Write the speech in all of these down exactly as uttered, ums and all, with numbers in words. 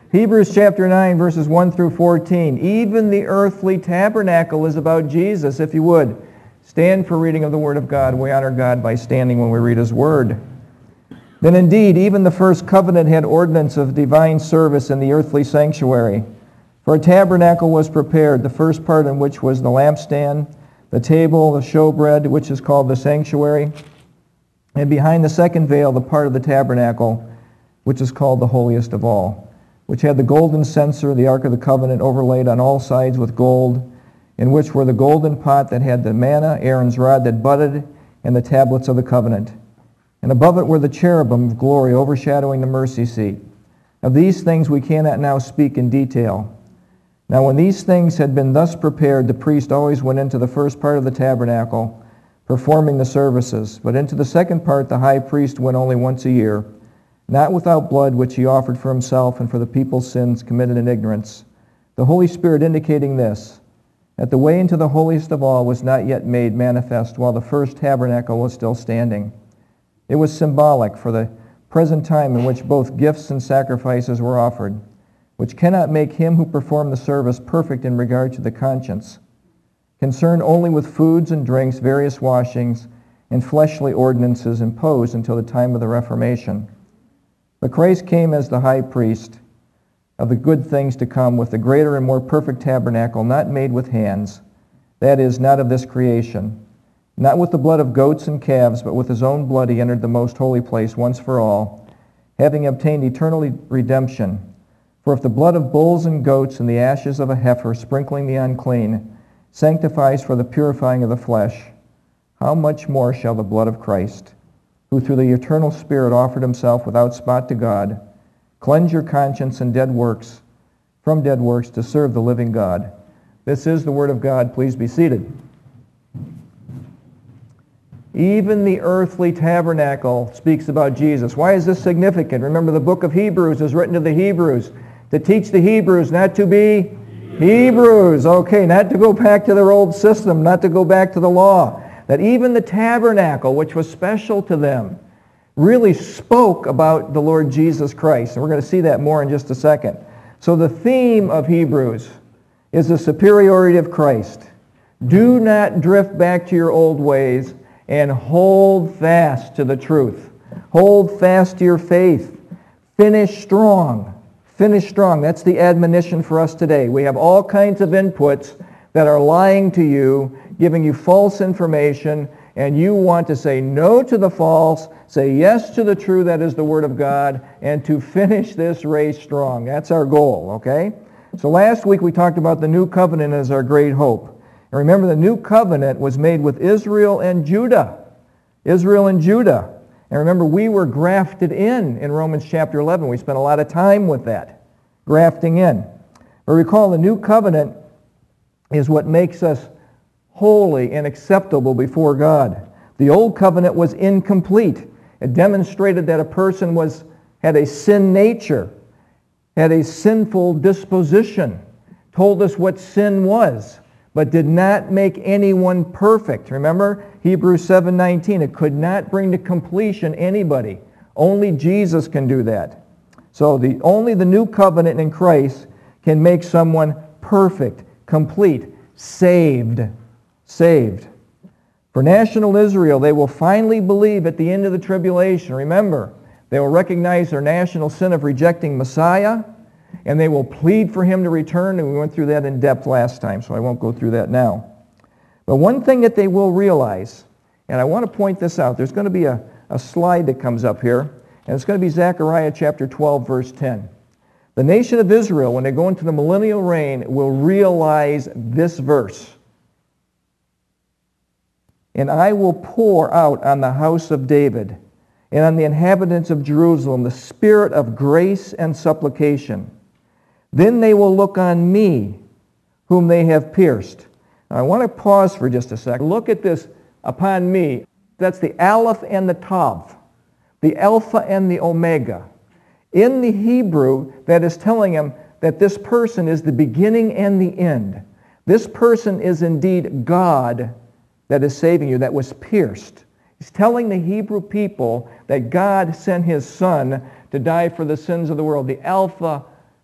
Hebrews chapter nine, verses one through fourteen. Even the earthly tabernacle is about Jesus. If you would, stand for reading of the Word of God. We honor God by standing when we read His Word. Then indeed, even the first covenant had ordinance of divine service in the earthly sanctuary. For a tabernacle was prepared, the first part in which was the lampstand, the table, the showbread, which is called the sanctuary, and behind the second veil, the part of the tabernacle, which is called the holiest of all, which had the golden censer, the ark of the covenant, overlaid on all sides with gold, in which were the golden pot that had the manna, Aaron's rod that budded, and the tablets of the covenant. And above it were the cherubim of glory overshadowing the mercy seat. Of these things we cannot now speak in detail. Now when these things had been thus prepared, the priest always went into the first part of the tabernacle, performing the services. But into the second part the high priest went only once a year, not without blood, which he offered for himself and for the people's sins committed in ignorance. The Holy Spirit indicating this, that the way into the holiest of all was not yet made manifest while the first tabernacle was still standing. It was symbolic for the present time in which both gifts and sacrifices were offered, which cannot make him who performed the service perfect in regard to the conscience, concerned only with foods and drinks, various washings, and fleshly ordinances imposed until the time of the Reformation. But Christ came as the high priest of the good things to come with the greater and more perfect tabernacle, not made with hands, that is, not of this creation. Not with the blood of goats and calves, but with his own blood he entered the most holy place once for all, having obtained eternal redemption. For if the blood of bulls and goats and the ashes of a heifer, sprinkling the unclean, sanctifies for the purifying of the flesh, how much more shall the blood of Christ, who through the eternal Spirit offered himself without spot to God, cleanse your conscience and dead works, from dead works to serve the living God. This is the Word of God. Please be seated. Even the earthly tabernacle speaks about Jesus. Why is this significant? Remember, the book of Hebrews is written to the Hebrews to teach the Hebrews not to be Hebrews. Hebrews. Okay, not to go back to their old system, not to go back to the law. That even the tabernacle, which was special to them, really spoke about the Lord Jesus Christ. And we're going to see that more in just a second. So the theme of Hebrews is the superiority of Christ. Do not drift back to your old ways, and hold fast to the truth. Hold fast to your faith. Finish strong. Finish strong. That's the admonition for us today. We have all kinds of inputs that are lying to you, giving you false information, and you want to say no to the false, say yes to the true, that is the Word of God, and to finish this race strong. That's our goal, okay? So last week we talked about the new covenant as our great hope. And remember, the new covenant was made with Israel and Judah. Israel and Judah. And remember, we were grafted in in Romans chapter eleven. We spent a lot of time with that, grafting in. But recall, the new covenant is what makes us holy and acceptable before God. The old covenant was incomplete. It demonstrated that a person was had a sin nature, had a sinful disposition, told us what sin was, but did not make anyone perfect. Remember Hebrews seven nineteen. It could not bring to completion anybody. Only Jesus can do that. So the only the new covenant in Christ can make someone perfect, complete, saved. Saved. For national Israel, they will finally believe at the end of the tribulation. Remember, they will recognize their national sin of rejecting Messiah, and they will plead for him to return, and we went through that in depth last time, so I won't go through that now. But one thing that they will realize, and I want to point this out, there's going to be a, a slide that comes up here, and it's going to be Zechariah chapter twelve, verse ten. The nation of Israel, when they go into the millennial reign, will realize this verse. And I will pour out on the house of David and on the inhabitants of Jerusalem the spirit of grace and supplication. Then they will look on me, whom they have pierced. Now, I want to pause for just a second. Look at this, upon me. That's the Aleph and the Tav, the Alpha and the Omega. In the Hebrew, that is telling him that this person is the beginning and the end. This person is indeed God that is saving you, that was pierced. He's telling the Hebrew people that God sent his Son to die for the sins of the world, the Alpha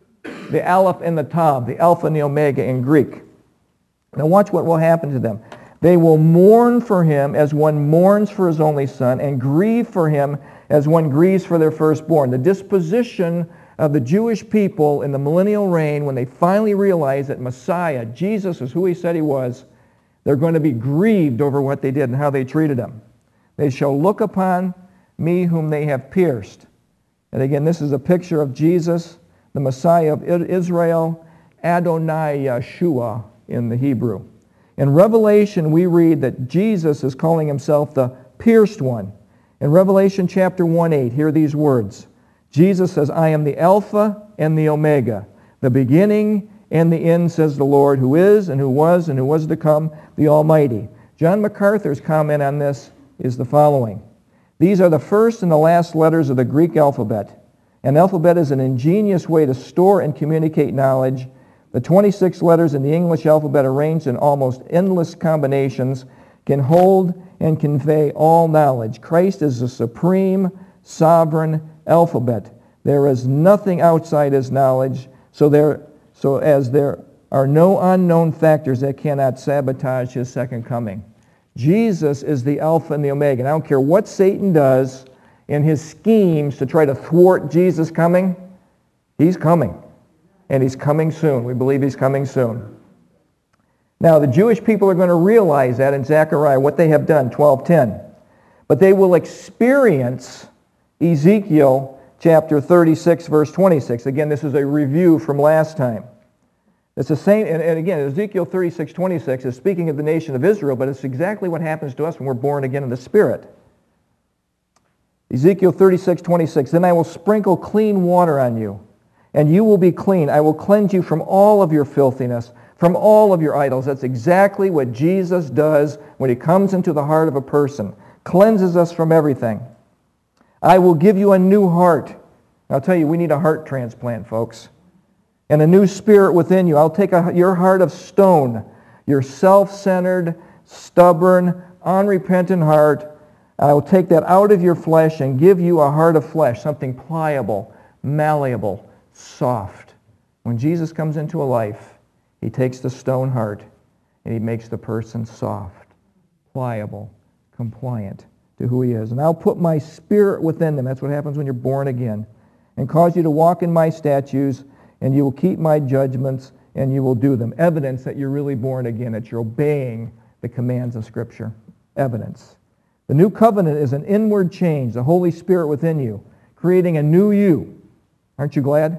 the Aleph and the Tav, the Alpha and the Omega in Greek. Now watch what will happen to them. They will mourn for him as one mourns for his only son, and grieve for him as one grieves for their firstborn. The disposition of the Jewish people in the millennial reign, when they finally realize that Messiah, Jesus, is who he said he was, they're going to be grieved over what they did and how they treated him. They shall look upon me whom they have pierced. And again, this is a picture of Jesus, the Messiah of Israel, Adonai Yeshua in the Hebrew. In Revelation, we read that Jesus is calling himself the pierced one. In Revelation chapter one eight, hear these words. Jesus says, I am the Alpha and the Omega, the beginning and the end, says the Lord, who is and who was and who was to come, the Almighty. John MacArthur's comment on this is the following. These are the first and the last letters of the Greek alphabet. An alphabet is an ingenious way to store and communicate knowledge. The twenty-six letters in the English alphabet, arranged in almost endless combinations, can hold and convey all knowledge. Christ is the supreme, sovereign alphabet. There is nothing outside his knowledge, so there, so as there are no unknown factors that cannot sabotage his second coming. Jesus is the Alpha and the Omega. And I don't care what Satan does in his schemes to try to thwart Jesus coming, he's coming. And he's coming soon. We believe he's coming soon. Now, the Jewish people are going to realize that in Zechariah, what they have done, twelve ten. But they will experience Ezekiel chapter thirty-six, verse twenty-six. Again, this is a review from last time. It's the same, and, and again, Ezekiel thirty-six, twenty-six is speaking of the nation of Israel, but it's exactly what happens to us when we're born again in the Spirit. Ezekiel thirty-six, twenty-six, then I will sprinkle clean water on you, and you will be clean. I will cleanse you from all of your filthiness, from all of your idols. That's exactly what Jesus does when he comes into the heart of a person. Cleanses us from everything. I will give you a new heart. I'll tell you, we need a heart transplant, folks. And a new spirit within you. I'll take a, your heart of stone, your self-centered, stubborn, unrepentant heart. I will take that out of your flesh and give you a heart of flesh, something pliable, malleable, soft. When Jesus comes into a life, he takes the stone heart and he makes the person soft, pliable, compliant to who he is. And I'll put my spirit within them. That's what happens when you're born again. And cause you to walk in my statutes, and you will keep my judgments, and you will do them. Evidence that you're really born again, that you're obeying the commands of Scripture. Evidence. The new covenant is an inward change, the Holy Spirit within you, creating a new you. Aren't you glad?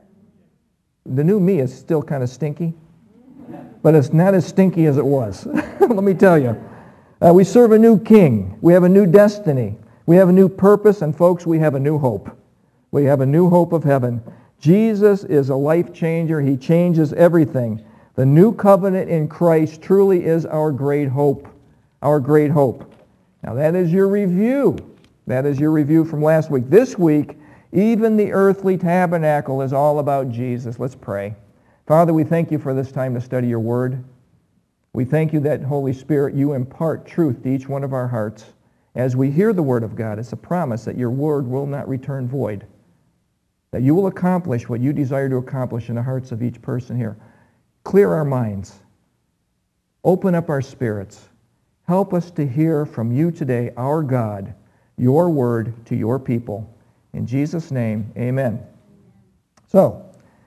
The new me is still kind of stinky, but it's not as stinky as it was. Let me tell you. Uh, we serve a new king. We have a new destiny. We have a new purpose, and folks, we have a new hope. We have a new hope of heaven. Jesus is a life changer. He changes everything. The new covenant in Christ truly is our great hope. Our great hope. Now that is your review. That is your review from last week. This week, even the earthly tabernacle is all about Jesus. Let's pray. Father, we thank you for this time to study your word. We thank you that, Holy Spirit, you impart truth to each one of our hearts. As we hear the word of God, it's a promise that your word will not return void, that you will accomplish what you desire to accomplish in the hearts of each person here. Clear our minds. Open up our spirits. Help us to hear from you today, our God, your word to your people. In Jesus' name, amen. So,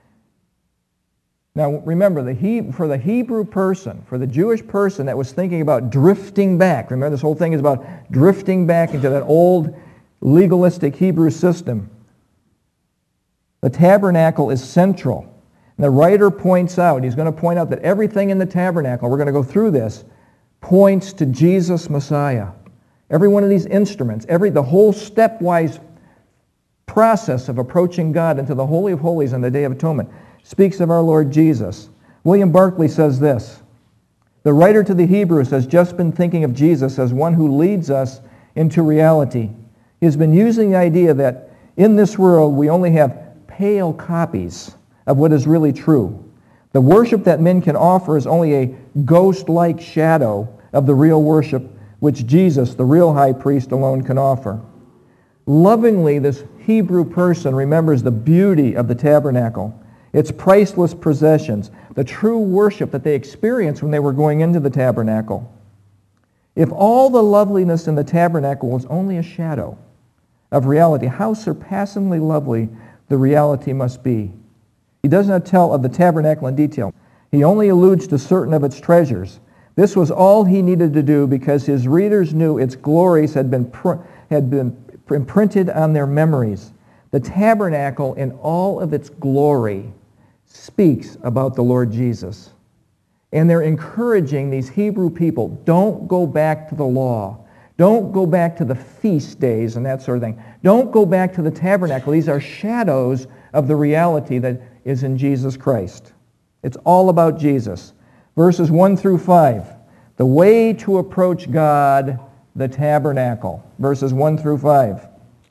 now remember, the he, for the Hebrew person, for the Jewish person that was thinking about drifting back, remember this whole thing is about drifting back into that old legalistic Hebrew system. The tabernacle is central. And the writer points out, he's going to point out that everything in the tabernacle, we're going to go through this, points to Jesus Messiah. Every one of these instruments, every the whole stepwise process of approaching God into the Holy of Holies on the Day of Atonement speaks of our Lord Jesus. William Barclay says this, the writer to the Hebrews has just been thinking of Jesus as one who leads us into reality. He has been using the idea that in this world we only have pale copies of what is really true. The worship that men can offer is only a ghost-like shadow of the real worship which Jesus, the real high priest, alone can offer. Lovingly, this Hebrew person remembers the beauty of the tabernacle its priceless possessions, the true worship that they experienced when they were going into the tabernacle. If all the loveliness in the tabernacle was only a shadow of reality, how surpassingly lovely the reality must be. He does not tell of the tabernacle in detail. He only alludes to certain of its treasures. This was all he needed to do because his readers knew its glories had been, pr- had been imprinted on their memories. The tabernacle in all of its glory speaks about the Lord Jesus. And they're encouraging these Hebrew people, don't go back to the law. Don't go back to the feast days and that sort of thing. Don't go back to the tabernacle. These are shadows of the reality that is in Jesus Christ. It's all about Jesus. Verses one through five. The way to approach God, the tabernacle. Verses one through five.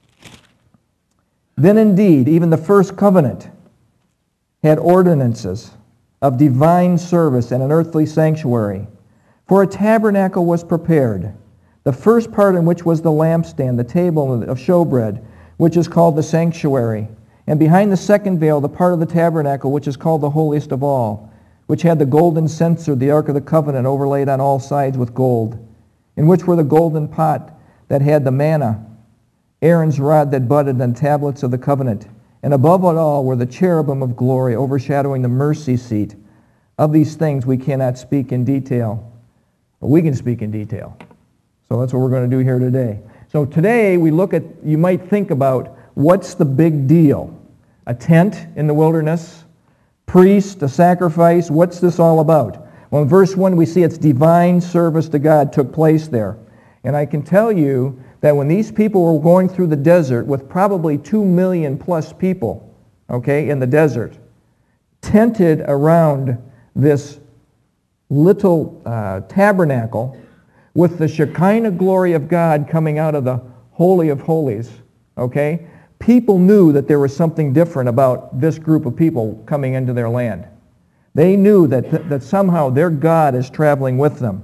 Then indeed, even the first covenant had ordinances of divine service and an earthly sanctuary. For a tabernacle was prepared, the first part in which was the lampstand, the table of showbread, which is called the sanctuary, and behind the second veil, the part of the tabernacle which is called the holiest of all, which had the golden censer, the ark of the covenant, overlaid on all sides with gold, in which were the golden pot that had the manna, Aaron's rod that budded, and tablets of the covenant. And above it all were the cherubim of glory overshadowing the mercy seat. Of these things we cannot speak in detail, but we can speak in detail. So that's what we're going to do here today. So today we look at, you might think about, what's the big deal? A tent in the wilderness? Priest, a sacrifice? What's this all about? Well, in verse one we see its divine service to God took place there. And I can tell you that when these people were going through the desert with probably two million plus people, okay, in the desert, tented around this little uh, tabernacle with the Shekinah glory of God coming out of the Holy of Holies, okay, people knew that there was something different about this group of people coming into their land. They knew that, th- that somehow their God is traveling with them.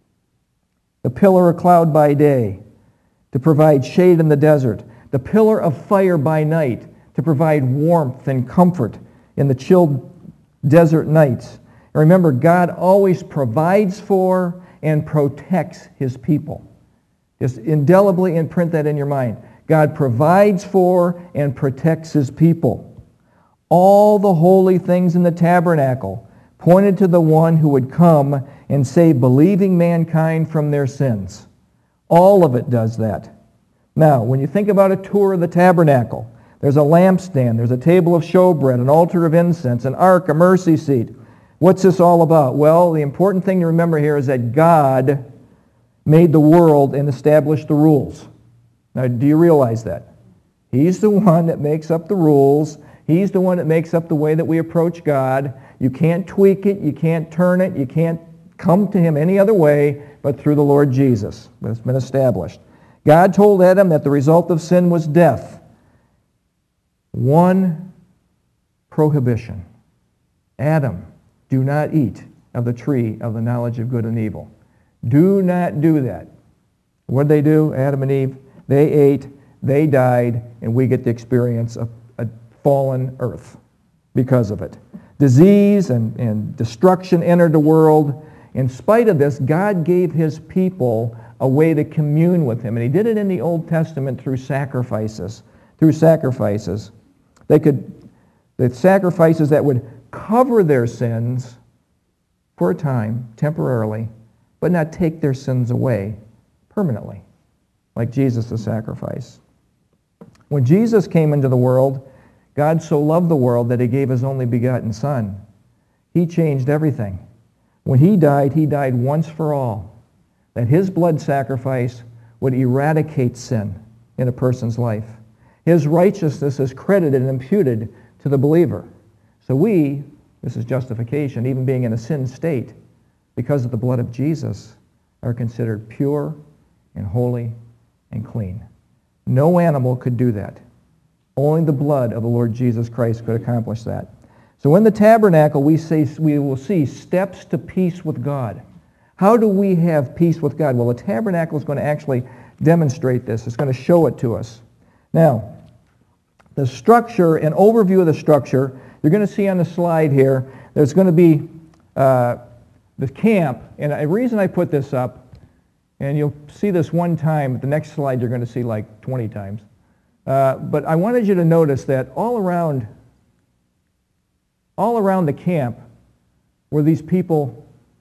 The pillar of cloud by day to provide shade in the desert. The pillar of fire by night to provide warmth and comfort in the chilled desert nights. And remember, God always provides for and protects his people. Just indelibly imprint that in your mind. God provides for and protects his people. All the holy things in the tabernacle pointed to the one who would come and save believing mankind from their sins. All of it does that. Now, when you think about a tour of the tabernacle, there's a lampstand, there's a table of showbread, an altar of incense, an ark, a mercy seat. What's this all about? Well, the important thing to remember here is that God made the world and established the rules. Now, do you realize that? He's the one that makes up the rules. He's the one that makes up the way that we approach God. You can't tweak it. You can't turn it. You can't come to him any other way but through the Lord Jesus. But it's been established. God told Adam that the result of sin was death. One prohibition. Adam, do not eat of the tree of the knowledge of good and evil. Do not do that. What did they do, Adam and Eve? They ate, they died, and we get the experience of a fallen earth because of it. Disease and, and destruction entered the world. In spite of this, God gave his people a way to commune with him. And he did it in the Old Testament through sacrifices. Through sacrifices. They could, the sacrifices that would cover their sins for a time, temporarily, but not take their sins away permanently, like Jesus' sacrifice. When Jesus came into the world, God so loved the world that he gave his only begotten Son. He changed everything. When he died, he died once for all, that his blood sacrifice would eradicate sin in a person's life. His righteousness is credited and imputed to the believer. So we, this is justification, even being in a sin state, because of the blood of Jesus, are considered pure and holy and clean. No animal could do that. Only the blood of the Lord Jesus Christ could accomplish that. So in the tabernacle, we, say, we will see steps to peace with God. How do we have peace with God? Well, the tabernacle is going to actually demonstrate this. It's going to show it to us. Now, the structure, an overview of the structure, You're going to see on the slide here, there's going to be uh, the camp, and the reason I put this up, and you'll see this one time, but the next slide you're going to see like twenty times. Uh, but I wanted you to notice that all around, all around the camp were these people,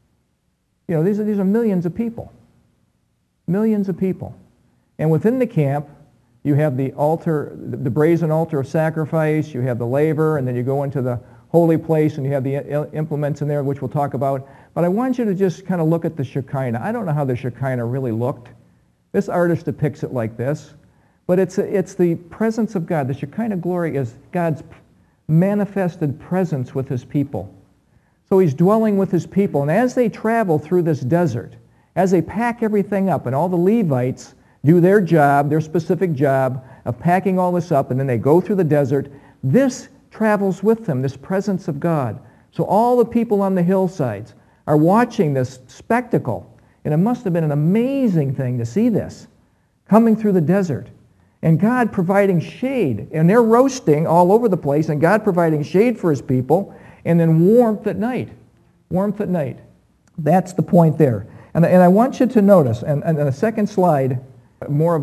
you know, these are, these are millions of people. Millions of people. And within the camp, you have the altar, the brazen altar of sacrifice, you have the laver, and then you go into the holy place, and you have the implements in there, which we'll talk about. But I want you to just kind of look at the Shekinah. I don't know how the Shekinah really looked. This artist depicts it like this. But it's, it's the presence of God. The Shekinah glory is God's manifested presence with his people. So he's dwelling with his people. And as they travel through this desert, as they pack everything up, and all the Levites do their job, their specific job of packing all this up, and then they go through the desert, this travels with them, this presence of God. So all the people on the hillsides are watching this spectacle. And it must have been an amazing thing to see this coming through the desert. And God providing shade. And they're roasting all over the place, and God providing shade for his people, and then warmth at night. Warmth at night. That's the point there. And, and I want you to notice, and, and the second slide, more of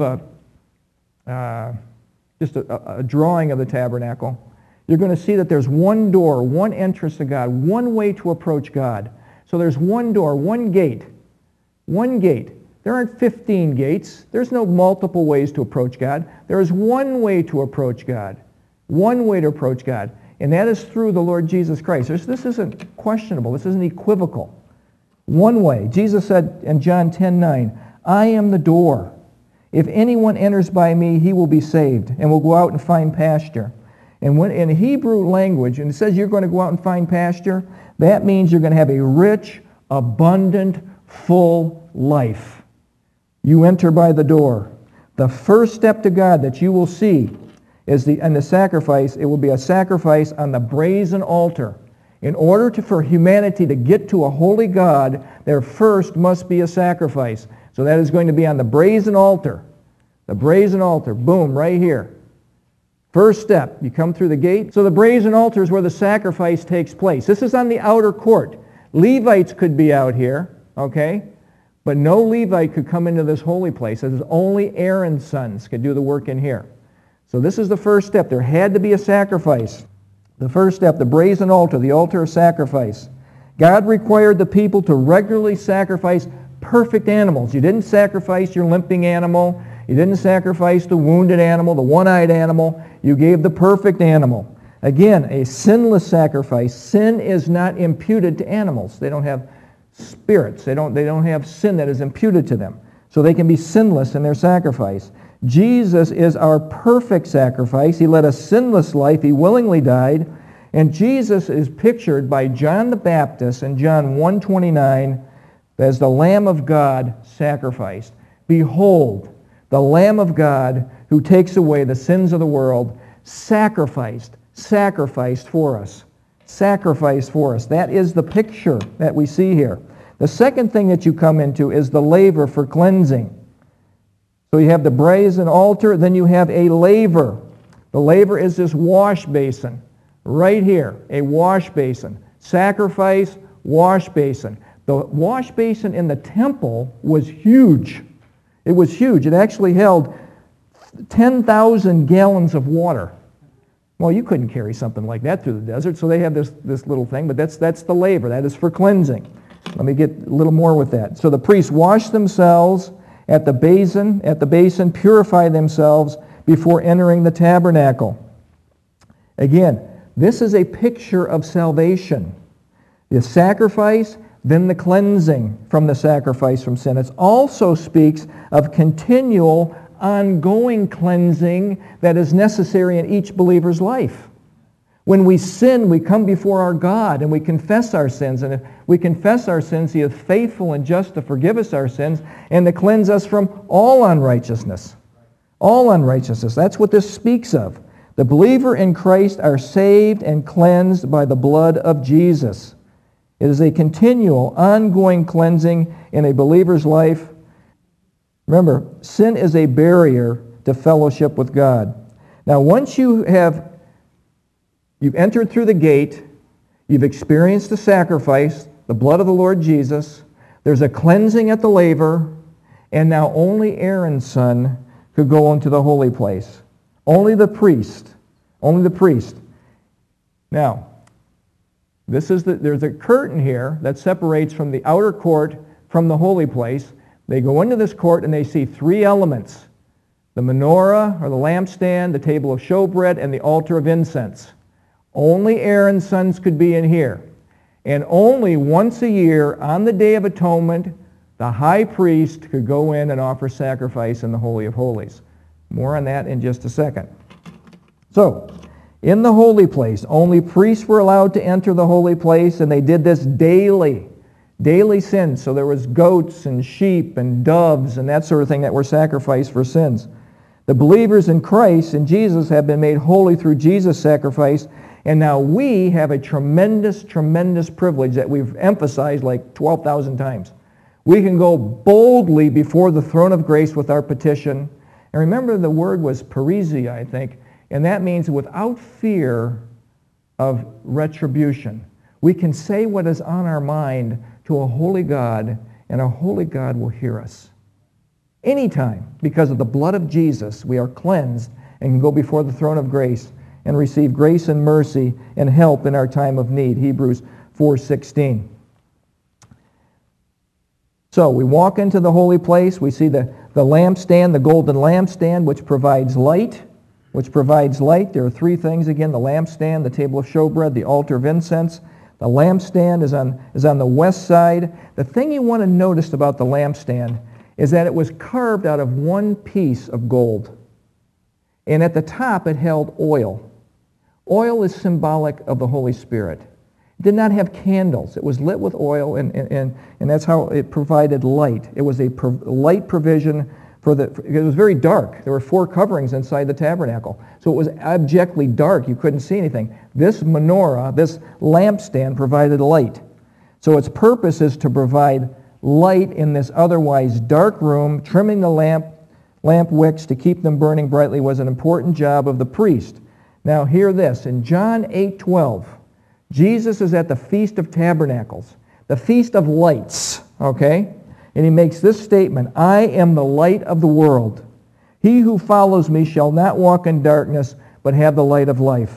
a, uh, just a, a drawing of the tabernacle. You're going to see that there's one door, one entrance to God, one way to approach God. So there's one door, one gate, one gate. There aren't fifteen gates. There's no multiple ways to approach God. There is one way to approach God, one way to approach God, and that is through the Lord Jesus Christ. This, this isn't questionable. This isn't equivocal. One way. Jesus said in John ten nine, I am the door. If anyone enters by me, he will be saved and will go out and find pasture. And when in Hebrew language, and it says you're going to go out and find pasture, that means you're going to have a rich, abundant, full life. You enter by the door. The first step to God that you will see is the, and the sacrifice, it will be a sacrifice on the brazen altar. In order to, for humanity to get to a holy God, there first must be a sacrifice. So that is going to be on the brazen altar. The brazen altar, boom, right here. First step, you come through the gate. So the brazen altar is where the sacrifice takes place. This is on the outer court. Levites could be out here, okay? But no Levite could come into this holy place. It is only Aaron's sons could do the work in here. So this is the first step. There had to be a sacrifice. The first step, the brazen altar, the altar of sacrifice. God required the people to regularly sacrifice perfect animals. You didn't sacrifice your limping animal. You didn't sacrifice the wounded animal, the one-eyed animal. You gave the perfect animal. Again, a sinless sacrifice. Sin is not imputed to animals. They don't have spirits. They don't, they don't have sin that is imputed to them. So they can be sinless in their sacrifice. Jesus is our perfect sacrifice. He led a sinless life. He willingly died. And Jesus is pictured by John the Baptist in John one twenty-nine as the Lamb of God sacrificed. Behold, the Lamb of God who takes away the sins of the world, sacrificed, sacrificed for us. Sacrificed for us. That is the picture that we see here. The second thing that you come into is the laver for cleansing. So you have the brazen altar, then you have a laver. The laver is this wash basin. Right here, a wash basin. Sacrifice, wash basin. The wash basin in the temple was huge. It was huge. It actually held ten thousand gallons of water. Well, you couldn't carry something like that through the desert, so they have this, this little thing, but that's, that's the laver. That is for cleansing. Let me get a little more with that. So the priests wash themselves at the basin, at the basin, purify themselves before entering the tabernacle. Again, this is a picture of salvation. The sacrifice, then the cleansing from the sacrifice from sin. It also speaks of continual, ongoing cleansing that is necessary in each believer's life. When we sin, we come before our God and we confess our sins. And if we confess our sins, He is faithful and just to forgive us our sins and to cleanse us from all unrighteousness. All unrighteousness. That's what this speaks of. The believer in Christ are saved and cleansed by the blood of Jesus. It is a continual, ongoing cleansing in a believer's life. Remember, sin is a barrier to fellowship with God. Now, once you have You've entered through the gate. You've experienced the sacrifice, the blood of the Lord Jesus. There's a cleansing at the laver. And now only Aaron's son could go into the holy place. Only the priest. Only the priest. Now, this is the, there's a curtain here that separates from the outer court from the holy place. They go into this court and they see three elements. The menorah, or the lampstand, the table of showbread, and the altar of incense. Only Aaron's sons could be in here. And only once a year, on the Day of Atonement, the high priest could go in and offer sacrifice in the Holy of Holies. More on that in just a second. So, in the holy place, only priests were allowed to enter the holy place, and they did this daily. Daily sins. So there was goats and sheep and doves and that sort of thing that were sacrificed for sins. The believers in Christ and Jesus have been made holy through Jesus' sacrifice, and now we have a tremendous, tremendous privilege that we've emphasized like twelve thousand times. We can go boldly before the throne of grace with our petition. And remember, the word was parisia, I think, and that means without fear of retribution. We can say what is on our mind to a holy God, and a holy God will hear us. Anytime, because of the blood of Jesus, we are cleansed and can go before the throne of grace and receive grace and mercy and help in our time of need. Hebrews four sixteen. So we walk into the holy place. We see the, the lampstand, the golden lampstand, which provides light. Which provides light. There are three things again: the lampstand, the table of showbread, the altar of incense. The lampstand is on, is on the west side. The thing you want to notice about the lampstand is that it was carved out of one piece of gold. And at the top it held oil. Oil is symbolic of the Holy Spirit. It did not have candles. It was lit with oil, and, and, and, and that's how it provided light. It was a pro- light provision for the, it was very dark. There were four coverings inside the tabernacle. So it was abjectly dark. You couldn't see anything. This menorah, this lampstand, provided light. So its purpose is to provide light in this otherwise dark room. Trimming the lamp, lamp wicks to keep them burning brightly was an important job of the priest. Now hear this. In John eight twelve, Jesus is at the Feast of Tabernacles, the Feast of Lights, okay? And he makes this statement: I am the light of the world. He who follows me shall not walk in darkness, but have the light of life.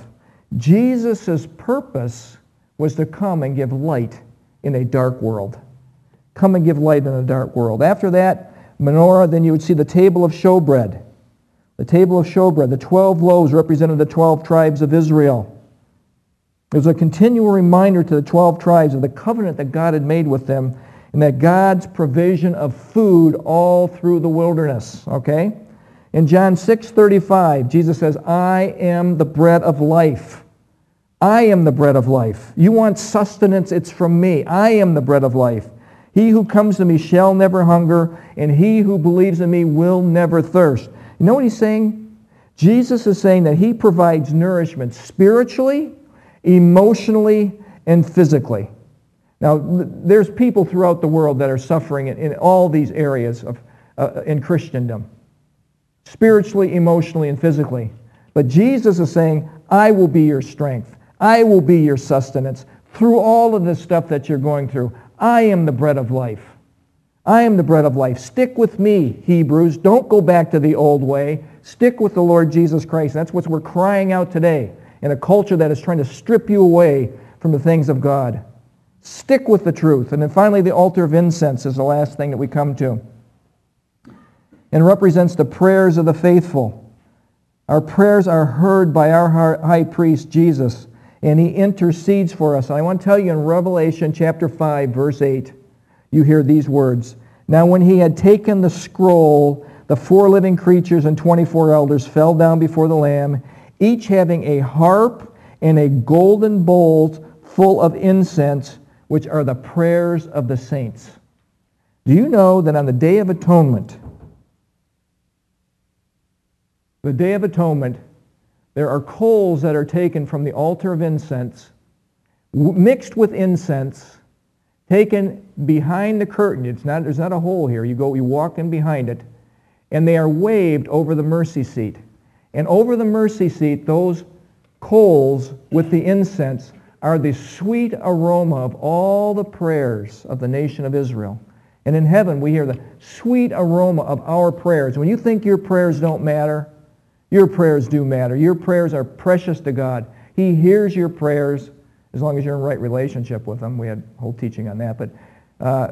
Jesus' purpose was to come and give light in a dark world. Come and give light in a dark world. After that menorah, then you would see the table of showbread. The table of showbread, the twelve loaves represented the twelve tribes of Israel. It was a continual reminder to the twelve tribes of the covenant that God had made with them, and that God's provision of food all through the wilderness, okay? In John six thirty-five, Jesus says, I am the bread of life. I am the bread of life. You want sustenance, it's from me. I am the bread of life. He who comes to me shall never hunger, and he who believes in me will never thirst. You know what he's saying? Jesus is saying that he provides nourishment spiritually, emotionally, and physically. Now, there's people throughout the world that are suffering in, in all these areas of uh, in Christendom, spiritually, emotionally, and physically. But Jesus is saying, I will be your strength. I will be your sustenance through all of this stuff that you're going through. I am the bread of life. I am the bread of life. Stick with me, Hebrews. Don't go back to the old way. Stick with the Lord Jesus Christ. That's what we're crying out today in a culture that is trying to strip you away from the things of God. Stick with the truth. And then finally, the altar of incense is the last thing that we come to. And represents the prayers of the faithful. Our prayers are heard by our high priest, Jesus, and he intercedes for us. And I want to tell you in Revelation chapter five, verse eight, you hear these words. Now when he had taken the scroll, the four living creatures and twenty-four elders fell down before the Lamb, each having a harp and a golden bowl full of incense, which are the prayers of the saints. Do you know that on the Day of Atonement, the Day of Atonement, there are coals that are taken from the altar of incense, mixed with incense, taken behind the curtain. It's not, there's not a hole here. You go, you walk in behind it, and they are waved over the mercy seat. And over the mercy seat, those coals with the incense are the sweet aroma of all the prayers of the nation of Israel. And in heaven, we hear the sweet aroma of our prayers. When you think your prayers don't matter, your prayers do matter. Your prayers are precious to God. He hears your prayers as long as you're in right relationship with Him. We had a whole teaching on that. But uh,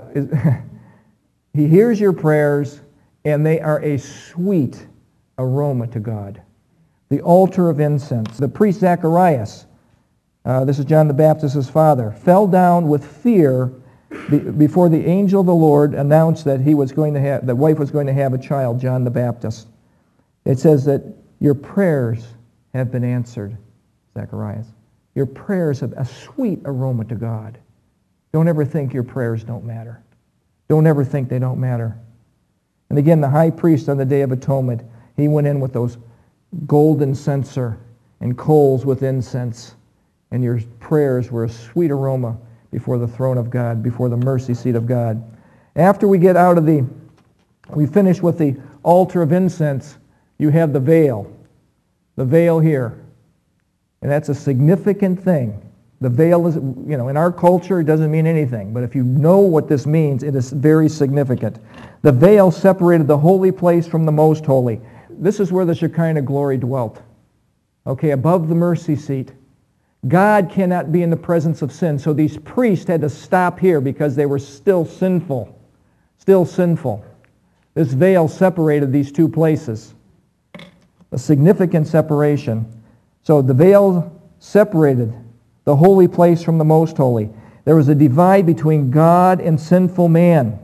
He hears your prayers, and they are a sweet aroma to God. The altar of incense. The priest Zacharias, uh, this is John the Baptist's father, fell down with fear before the angel of the Lord announced that he was going to have, the wife was going to have a child, John the Baptist. It says that your prayers have been answered, Zacharias. Your prayers have a sweet aroma to God. Don't ever think your prayers don't matter. Don't ever think they don't matter. And again, the high priest on the Day of Atonement, he went in with those golden censer and coals with incense, and your prayers were a sweet aroma before the throne of God, before the mercy seat of God. After we get out of the, we finish with the altar of incense, you have the veil. The veil here. And that's a significant thing. The veil is, you know, in our culture it doesn't mean anything, but if you know what this means, it is very significant. The veil separated the holy place from the most holy. This is where the Shekinah glory dwelt. Okay, above the mercy seat. God cannot be in the presence of sin, so these priests had to stop here because they were still sinful. Still sinful. This veil separated these two places. A significant separation. So the veil separated the holy place from the most holy. There was a divide between God and sinful man.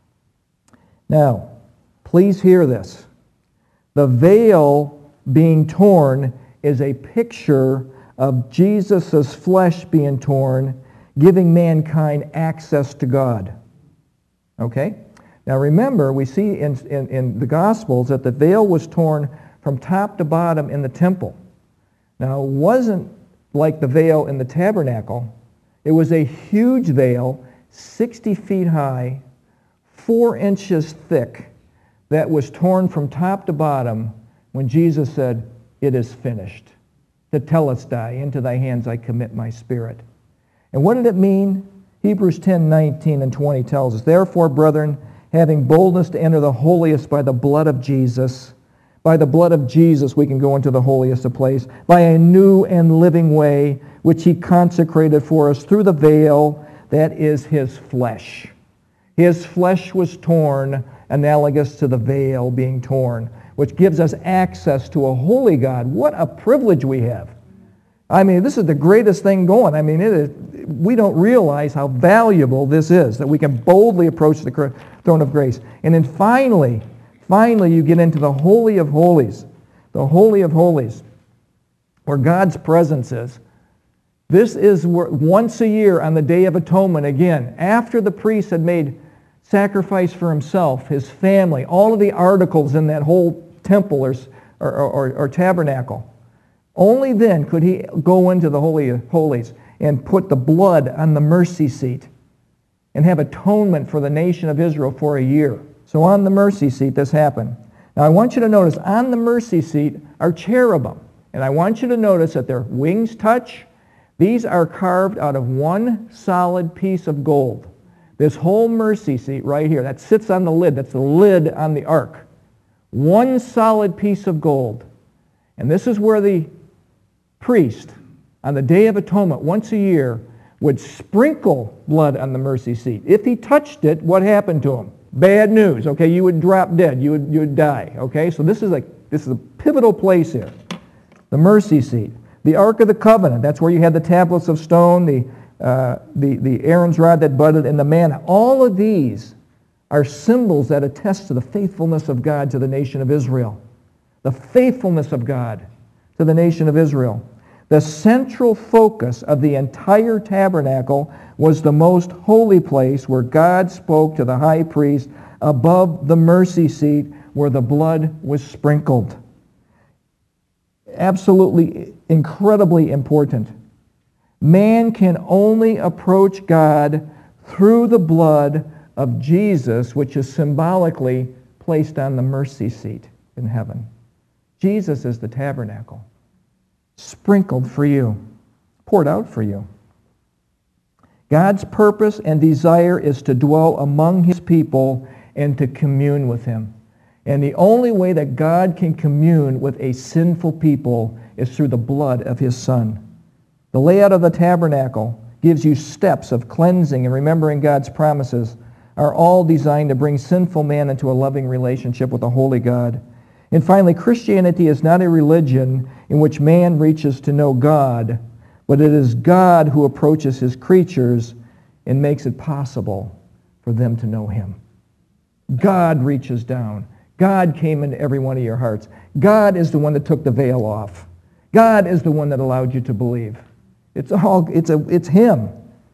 Now, please hear this. The veil being torn is a picture of Jesus' flesh being torn, giving mankind access to God. Okay? Now remember, we see in, in, in the Gospels that the veil was torn from top to bottom in the temple. Now, it wasn't like the veil in the tabernacle. It was a huge veil, sixty feet high, four inches thick, that was torn from top to bottom when Jesus said, "It is finished. Tetelestai, into thy hands I commit my spirit." And what did it mean? Hebrews ten, nineteen and twenty tells us, "Therefore, brethren, having boldness to enter the holiest by the blood of Jesus," by the blood of Jesus we can go into the holiest of place, "by a new and living way, which he consecrated for us through the veil, that is his flesh." His flesh was torn, analogous to the veil being torn, which gives us access to a holy God. What a privilege we have. I mean, this is the greatest thing going. I mean, it is, we don't realize how valuable this is, that we can boldly approach the throne of grace. And then finally, finally you get into the Holy of Holies, the Holy of Holies, where God's presence is. This is where, once a year on the Day of Atonement, again, after the priest had made sacrifice for himself, his family, all of the articles in that whole temple or, or, or, or tabernacle, only then could he go into the Holy of Holies and put the blood on the mercy seat and have atonement for the nation of Israel for a year. So on the mercy seat, this happened. Now I want you to notice, on the mercy seat are cherubim. And I want you to notice that their wings touch. These are carved out of one solid piece of gold. This whole mercy seat right here, that sits on the lid, that's the lid on the ark. One solid piece of gold. And this is where the priest, on the Day of Atonement, once a year, would sprinkle blood on the mercy seat. If he touched it, what happened to him? Bad news, okay? You would drop dead. You would, you would die, okay? So this is, like, this is a pivotal place here. The mercy seat. The Ark of the Covenant, that's where you had the tablets of stone, the, uh, the, the Aaron's rod that budded, and the manna. All of these are symbols that attest to the faithfulness of God to the nation of Israel. The faithfulness of God to the nation of Israel. The central focus of the entire tabernacle was the most holy place where God spoke to the high priest above the mercy seat where the blood was sprinkled. Absolutely incredibly important. Man can only approach God through the blood of Jesus, which is symbolically placed on the mercy seat in heaven. Jesus is the tabernacle. sprinkled for you, poured out for you. God's purpose and desire is to dwell among his people and to commune with him. And the only way that God can commune with a sinful people is through the blood of his Son. The layout of the tabernacle gives you steps of cleansing and remembering God's promises, are all designed to bring sinful man into a loving relationship with a holy God. And finally, Christianity is not a religion in which man reaches to know God, but it is God who approaches his creatures and makes it possible for them to know him. God reaches down. God came into every one of your hearts. God is the one that took the veil off. God is the one that allowed you to believe. It's all, it's a, it's him.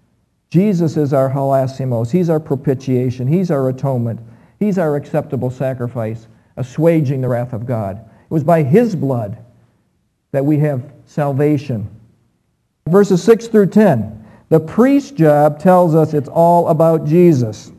Jesus is our hilassimos. He's our propitiation. He's our atonement. He's our acceptable sacrifice, assuaging the wrath of God. It was by his blood that we have salvation. Verses six through ten. The priest's job tells us it's all about Jesus.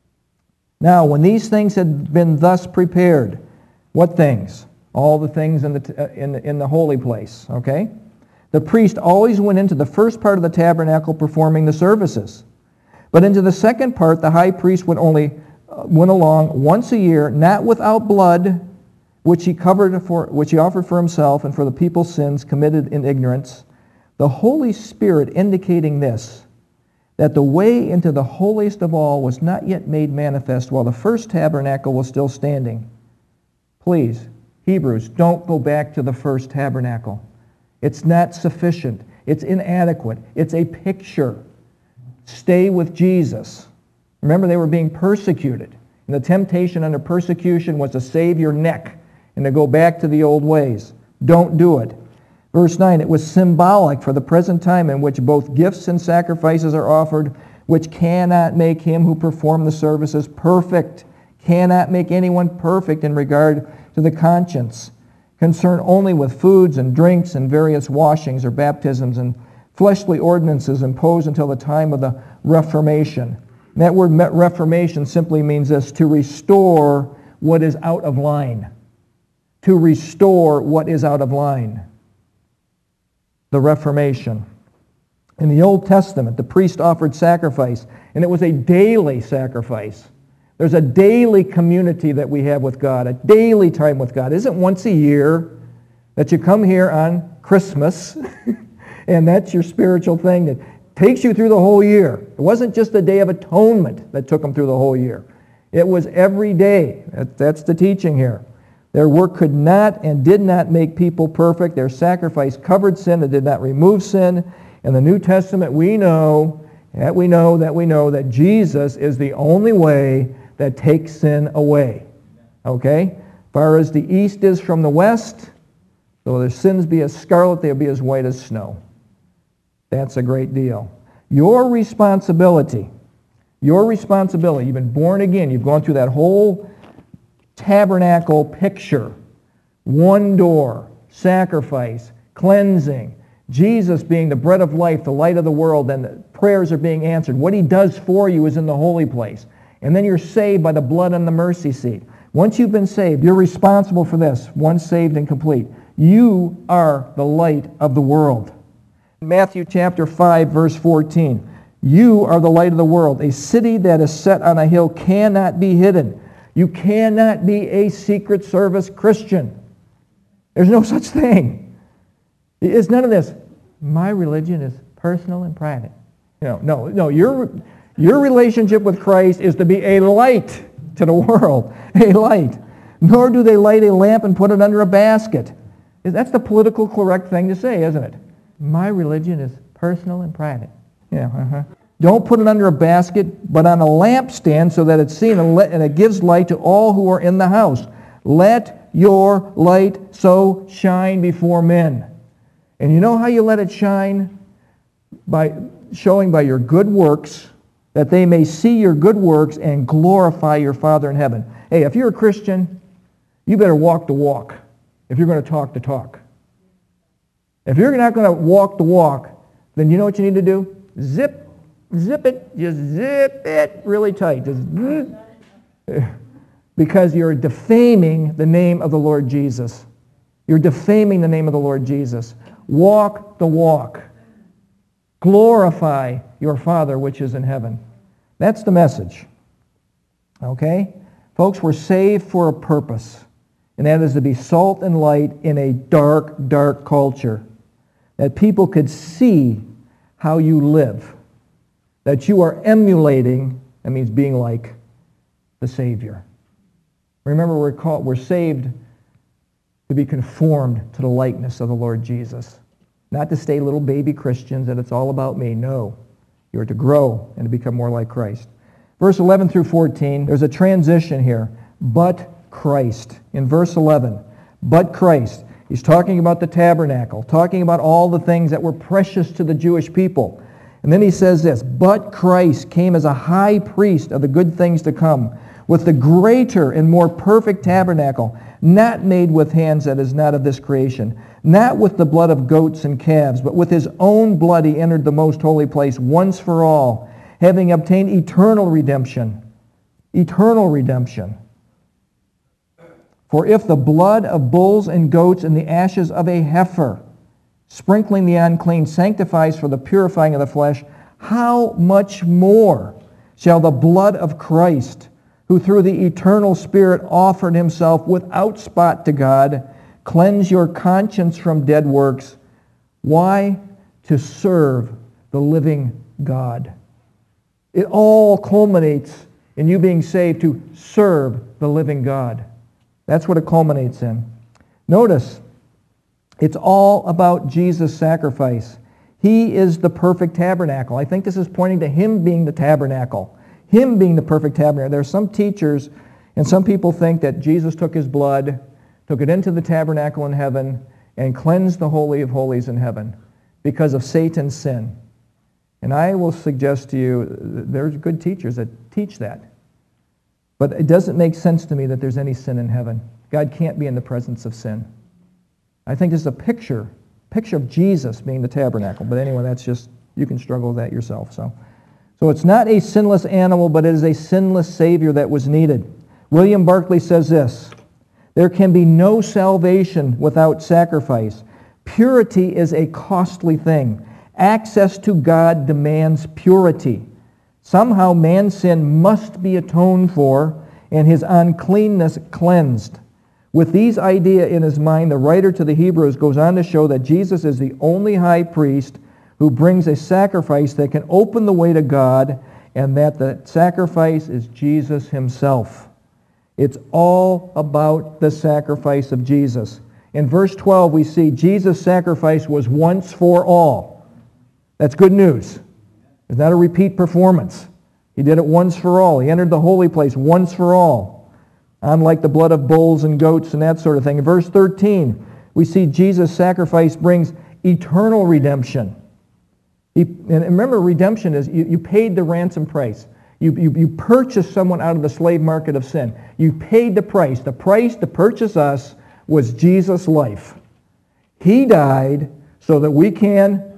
Now, when these things had been thus prepared, what things? All the things in the, uh, in, in the holy place, okay? The priest always went into the first part of the tabernacle performing the services. But into the second part, the high priest would only uh, went along once a year, not without blood, which he covered for, which he offered for himself and for the people's sins committed in ignorance. The Holy Spirit indicating this, that the way into the holiest of all was not yet made manifest while the first tabernacle was still standing. Please, Hebrews, don't go back to the first tabernacle. It's not sufficient. It's inadequate. It's a picture. Stay with Jesus. Remember, they were being persecuted. And the temptation under persecution was to save your neck and to go back to the old ways. Don't do it. Verse nine, it was symbolic for the present time in which both gifts and sacrifices are offered, which cannot make him who performed the services perfect, cannot make anyone perfect in regard to the conscience, concerned only with foods and drinks and various washings or baptisms and fleshly ordinances imposed until the time of the Reformation. And that word Reformation simply means this, to restore what is out of line. To restore what is out of line. The Reformation. In the Old Testament, the priest offered sacrifice, and it was a daily sacrifice. There's a daily community that we have with God, a daily time with God. It isn't once a year that you come here on Christmas, and that's your spiritual thing that takes you through the whole year. It wasn't just the Day of Atonement that took them through the whole year. It was every day. That's the teaching here. Their work could not and did not make people perfect. Their sacrifice covered sin. It did not remove sin. In the New Testament, we know that we know that we know that Jesus is the only way that takes sin away. Okay? Far as the east is from the west, though their sins be as scarlet, they'll be as white as snow. That's a great deal. Your responsibility, your responsibility, you've been born again, you've gone through that whole tabernacle picture, one door, sacrifice, cleansing, Jesus being the bread of life, the light of the world, and the prayers are being answered. What he does for you is in the holy place. And then you're saved by the blood on the mercy seat. Once you've been saved, you're responsible for this, once saved and complete. You are the light of the world. Matthew chapter five, verse fourteen. You are the light of the world. A city that is set on a hill cannot be hidden. You cannot be a Secret Service Christian. There's no such thing. It's none of this. My religion is personal and private. You know, no, no. Your, your relationship with Christ is to be a light to the world. A light. Nor do they light a lamp and put it under a basket. That's the political correct thing to say, isn't it? My religion is personal and private. Yeah, uh-huh. Don't put it under a basket, but on a lampstand so that it's seen and it gives light to all who are in the house. Let your light so shine before men. And you know how you let it shine? By showing by your good works, that they may see your good works and glorify your Father in heaven. Hey, if you're a Christian, you better walk the walk if you're going to talk the talk. If you're not going to walk the walk, then you know what you need to do? Zip Zip it, just zip it really tight. Just because you're defaming the name of the Lord Jesus. You're defaming the name of the Lord Jesus. walk the walk. Glorify your Father which is in heaven. That's the message. Okay? Folks, we're saved for a purpose, and that is to be salt and light in a dark, dark culture. That people could see how you live. That you are emulating, that means being like the Savior. Remember, we're called, we're saved to be conformed to the likeness of the Lord Jesus. Not to stay little baby Christians and it's all about me. No. You're to grow and to become more like Christ. Verse eleven through fourteen, there's a transition here. But Christ. In verse eleven, but Christ. He's talking about the tabernacle, talking about all the things that were precious to the Jewish people. And then he says this, but Christ came as a high priest of the good things to come, with the greater and more perfect tabernacle, not made with hands, that is not of this creation, not with the blood of goats and calves, but with his own blood he entered the most holy place once for all, having obtained eternal redemption. Eternal redemption. For if the blood of bulls and goats and the ashes of a heifer, sprinkling the unclean, sanctifies for the purifying of the flesh, how much more shall the blood of Christ, who through the eternal Spirit offered himself without spot to God, cleanse your conscience from dead works? Why? To serve the living God. It all culminates in you being saved to serve the living God. That's what it culminates in. Notice, it's all about Jesus' sacrifice. He is the perfect tabernacle. I think this is pointing to him being the tabernacle. Him being the perfect tabernacle. There are some teachers and some people think that Jesus took his blood, took it into the tabernacle in heaven, and cleansed the Holy of Holies in heaven because of Satan's sin. And I will suggest to you, there's good teachers that teach that. But it doesn't make sense to me that there's any sin in heaven. God can't be in the presence of sin. I think this is a picture, picture of Jesus being the tabernacle. But anyway, that's just, you can struggle with that yourself. So, so it's not a sinless animal, but it is a sinless Savior that was needed. William Barclay says this, there can be no salvation without sacrifice. Purity is a costly thing. Access to God demands purity. Somehow man's sin must be atoned for and his uncleanness cleansed. With these ideas in his mind, the writer to the Hebrews goes on to show that Jesus is the only high priest who brings a sacrifice that can open the way to God, and that the sacrifice is Jesus himself. It's all about the sacrifice of Jesus. In verse twelve, we see Jesus' sacrifice was once for all. That's good news. It's not a repeat performance. He did it once for all. He entered the holy place once for all. Unlike the blood of bulls and goats and that sort of thing. In verse thirteen, we see Jesus' sacrifice brings eternal redemption. He, and remember, redemption is you, you paid the ransom price. You, you, you purchased someone out of the slave market of sin. You paid the price. The price to purchase us was Jesus' life. He died so that we can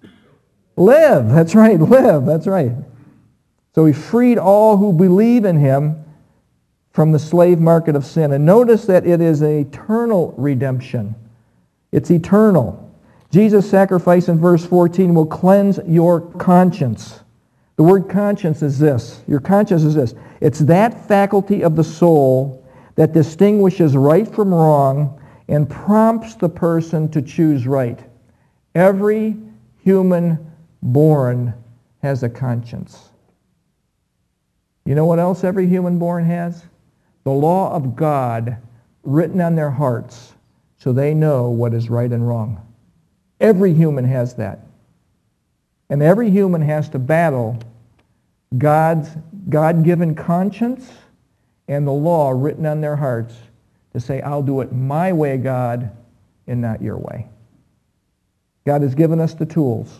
live. That's right, live. That's right. So he freed all who believe in him from the slave market of sin. And notice that it is an eternal redemption. It's eternal. Jesus' sacrifice in verse fourteen will cleanse your conscience. The word conscience is this. Your conscience is this. It's that faculty of the soul that distinguishes right from wrong and prompts the person to choose right. Every human born has a conscience. You know what else every human born has? The law of God written on their hearts so they know what is right and wrong. Every human has that. And every human has to battle God's God-given conscience and the law written on their hearts to say, I'll do it my way, God, and not your way. God has given us the tools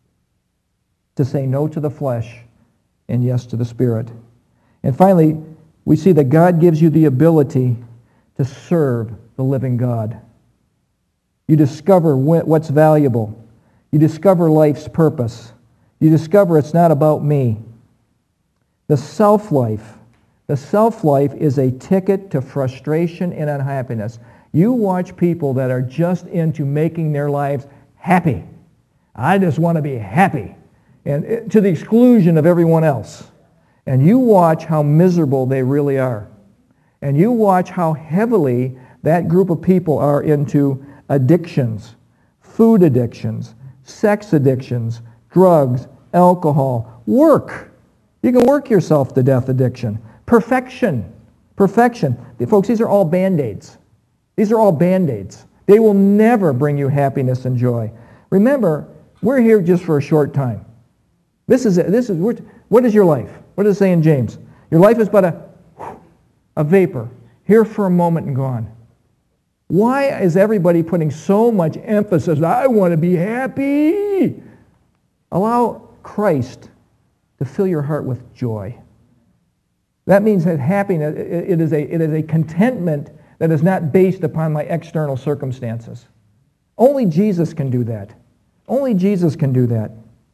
to say no to the flesh and yes to the Spirit. And finally, we see that God gives you the ability to serve the living God. You discover what's valuable. You discover life's purpose. You discover it's not about me. The self-life, the self-life is a ticket to frustration and unhappiness. You watch people that are just into making their lives happy. I just want to be happy, and it, to the exclusion of everyone else. And you watch how miserable they really are. And you watch how heavily that group of people are into addictions, food addictions, sex addictions, drugs, alcohol, work. You can work yourself to death addiction. Perfection. Perfection. Folks, these are all Band-Aids. These are all Band-Aids. They will never bring you happiness and joy. Remember, we're here just for a short time. This is it. This is what is your life? What does it say in James? Your life is but a, a vapor, here for a moment and gone. Why is everybody putting so much emphasis, I want to be happy? Allow Christ to fill your heart with joy. That means that happiness, it is a, it is a contentment that is not based upon my external circumstances. Only Jesus can do that. Only Jesus can do that.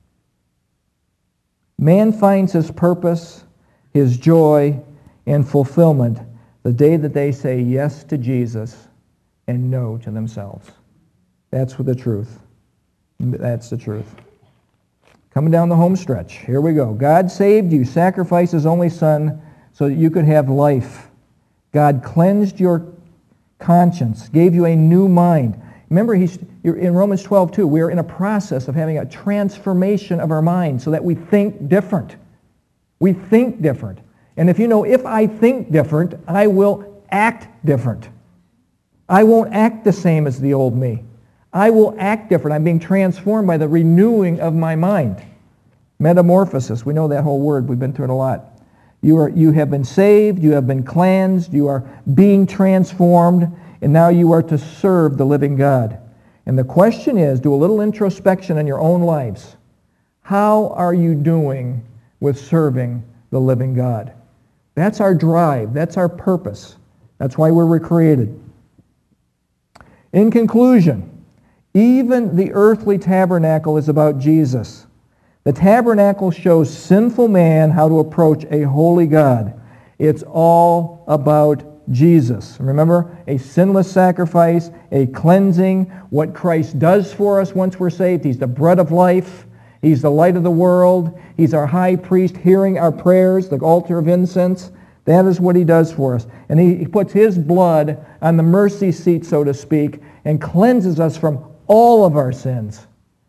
Man finds his purpose, his joy, and fulfillment the day that they say yes to Jesus and no to themselves. That's the truth. That's the truth. Coming down the home stretch. Here we go. God saved you, sacrificed his only Son so that you could have life. God cleansed your conscience, gave you a new mind. Remember, he's, in Romans twelve two, we are in a process of having a transformation of our mind so that we think different. We think different. And if you know, if I think different, I will act different. I won't act the same as the old me. I will act different. I'm being transformed by the renewing of my mind. Metamorphosis, we know that whole word. We've been through it a lot. You are, you have been saved, you have been cleansed, you are being transformed, and now you are to serve the living God. And the question is, do a little introspection in your own lives. How are you doing with serving the living God? That's our drive. That's our purpose. That's why we're recreated. In conclusion, even the earthly tabernacle is about Jesus. The tabernacle shows sinful man how to approach a holy God. It's all about Jesus. Remember, a sinless sacrifice, a cleansing, what Christ does for us once we're saved. He's the bread of life. He's the light of the world. He's our high priest hearing our prayers, the altar of incense. That is what he does for us. And he, he puts his blood on the mercy seat, so to speak, and cleanses us from all of our sins.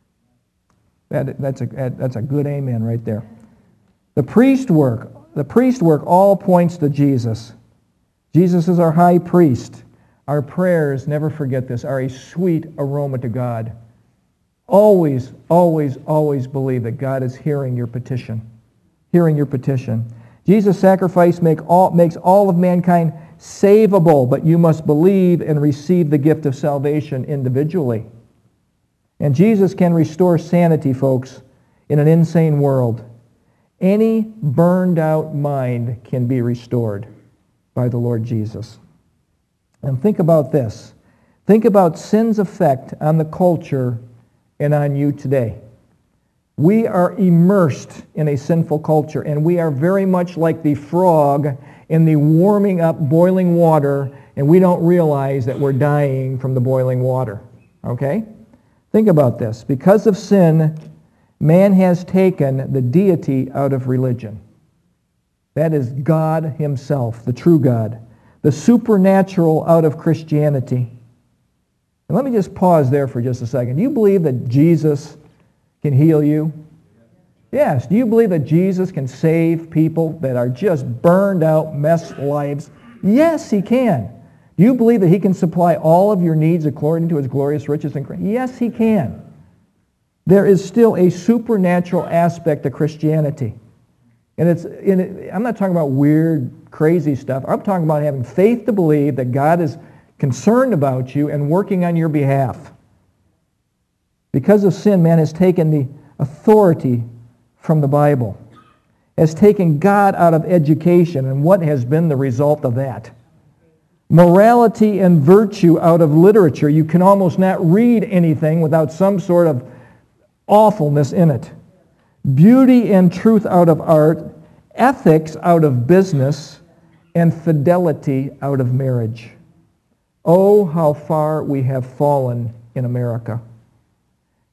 That, that's, a, that's a good amen right there. The priest work, the priest work all points to Jesus. Jesus is our high priest. Our prayers, never forget this, are a sweet aroma to God. Always, always, always believe that God is hearing your petition. Hearing your petition. Jesus' sacrifice make all, makes all of mankind savable, but you must believe and receive the gift of salvation individually. And Jesus can restore sanity, folks, in an insane world. Any burned out mind can be restored by the Lord Jesus. And think about this. Think about sin's effect on the culture and on you today. We are immersed in a sinful culture, and we are very much like the frog in the warming up boiling water, and we don't realize that we're dying from the boiling water. Okay? Think about this. Because of sin, man has taken the deity out of religion. That is God himself, the true God. The supernatural out of Christianity. And let me just pause there for just a second. Do you believe that Jesus can heal you? Yes. Do you believe that Jesus can save people that are just burned out, messed lives? Yes, he can. Do you believe that he can supply all of your needs according to his glorious riches in Christ? Yes, he can. There is still a supernatural aspect to Christianity. And it's, in it, I'm not talking about weird, crazy stuff. I'm talking about having faith to believe that God is concerned about you and working on your behalf. Because of sin, man has taken the authority from the Bible, has taken God out of education, and what has been the result of that? Morality and virtue out of literature. You can almost not read anything without some sort of awfulness in it. Beauty and truth out of art, ethics out of business, and fidelity out of marriage. Oh, how far we have fallen in America.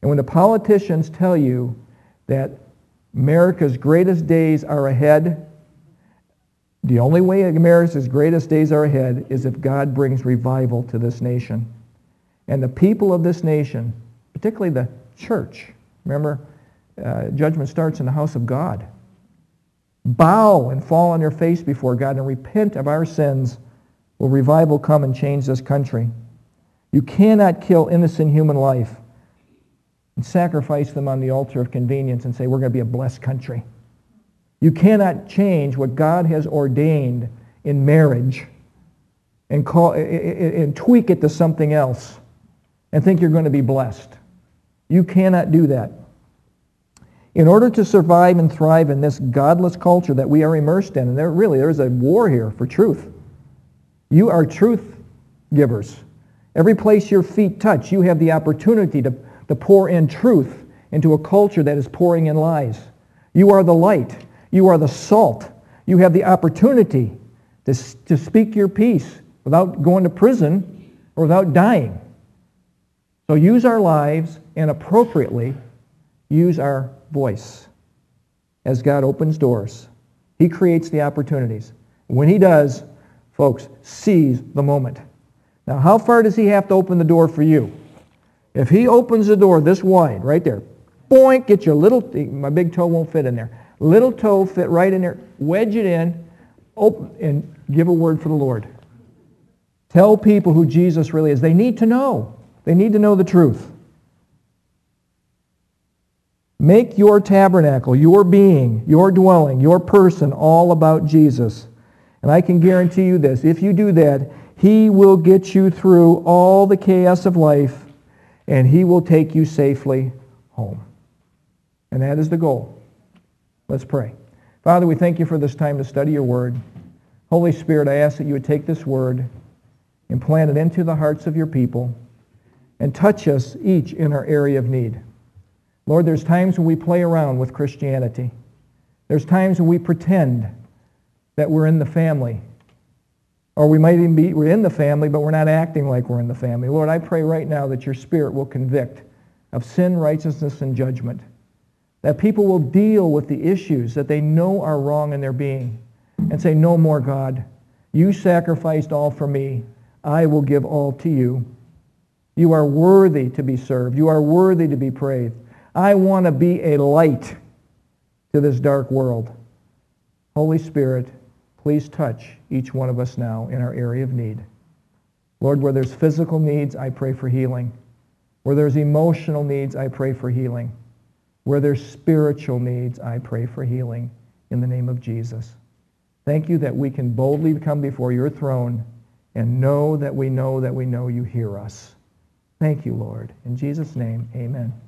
And when the politicians tell you that America's greatest days are ahead, the only way America's greatest days are ahead is if God brings revival to this nation. And the people of this nation, particularly the church, remember, uh, judgment starts in the house of God. Bow and fall on their face before God and repent of our sins, will revival come and change this country. You cannot kill innocent human life and sacrifice them on the altar of convenience and say, we're going to be a blessed country. You cannot change what God has ordained in marriage and, call, and tweak it to something else and think you're going to be blessed. You cannot do that. In order to survive and thrive in this godless culture that we are immersed in, and there really there is a war here for truth. You are truth givers. Every place your feet touch, you have the opportunity to, to pour in truth into a culture that is pouring in lies. You are the light. You are the salt. You have the opportunity to, to speak your piece without going to prison or without dying. So use our lives and appropriately use our voice as God opens doors. He creates the opportunities. When He does, folks, seize the moment. Now, how far does He have to open the door for you? If He opens the door this wide, right there, boink, get your little, my big toe won't fit in there. Little toe fit right in there, wedge it in, open, and give a word for the Lord. Tell people who Jesus really is. They need to know. They need to know the truth. Make your tabernacle, your being, your dwelling, your person all about Jesus. And I can guarantee you this, if you do that, He will get you through all the chaos of life, and He will take you safely home. And that is the goal. Let's pray. Father, we thank You for this time to study Your Word. Holy Spirit, I ask that You would take this Word and plant it into the hearts of Your people and touch us each in our area of need. Lord, there's times when we play around with Christianity. There's times when we pretend that we're in the family. Or we might even be, we're in the family, but we're not acting like we're in the family. Lord, I pray right now that Your Spirit will convict of sin, righteousness, and judgment. That people will deal with the issues that they know are wrong in their being and say, no more, God. You sacrificed all for me. I will give all to You. You are worthy to be served. You are worthy to be praised. I want to be a light to this dark world. Holy Spirit, please touch each one of us now in our area of need. Lord, where there's physical needs, I pray for healing. Where there's emotional needs, I pray for healing. Where there's spiritual needs, I pray for healing in the name of Jesus. Thank You that we can boldly come before Your throne and know that we know that we know You hear us. Thank You, Lord. In Jesus' name, amen.